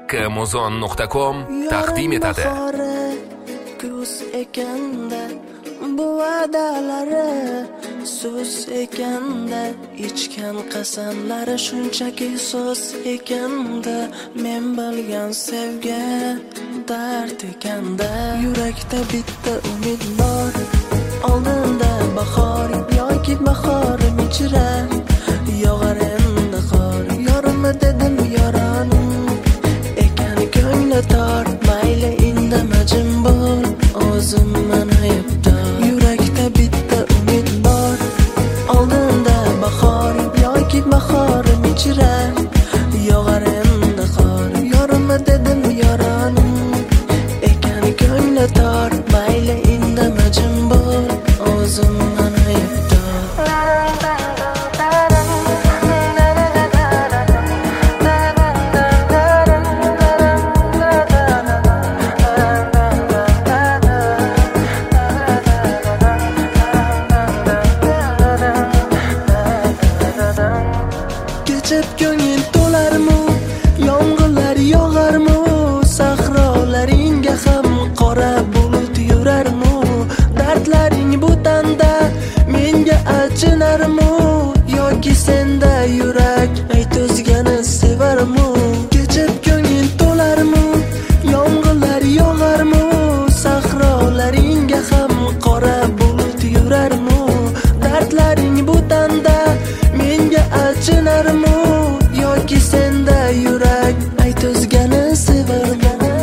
kmuzon.com taqdim etadi. Kuz ekanda bu va'dalari, so'z ekanda ichgan qasamlari shunchaki so'z ekanda, men bilgan sevgi dard ekanda. Yurakda bitta umid bor, oldinda bahor yoki bahorim ichra yog'ar endi qor. Yorimi dedim yoranim ekan ko'ngli tor, mayli indama jim bo'l, o'zim mana aybdor. Yurakda bitta umid bor, oldinda bahor yoki bahorim ichra yog'ar endi qor. Yorimi dedim yoranim ekan ko'ngli tor, mayli indama jim bo'l, o'zim mana aybdor. Kechib ko'ngil to'larmi, yomg'irlar yog'armi, sahrolaringga ham qora bulut yurarmi? Dardlaring bu tanda menga achinarmi, yoki senda yurak ayt o'zgani sevarmi? Kechib ko'ngil to'larmi, yomg'irlar yog'armi, sahrolaringga ham qora bulut yurarmi? Dardlaring bu tanda menga achinarmi, yoki senda yurak ayt o'zgani sevarmi?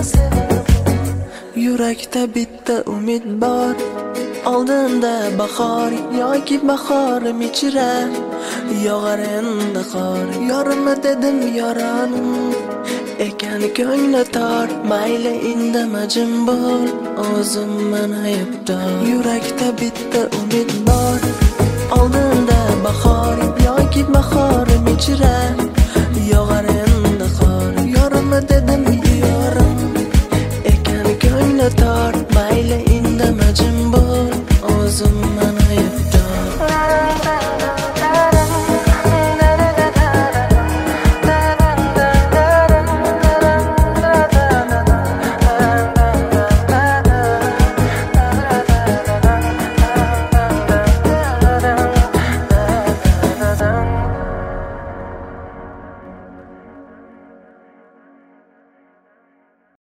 Yurakda bitta umid bor, oldinda bahor yoki bahorim ichra yog'ar endi qor. Yorimi dedim yoranim ekan ko'ngli tor, mayli indama jim bo'l, o'zim mana aybdor. Yurakda bitta umid bor, oldinda bahor yoki bahorim ichra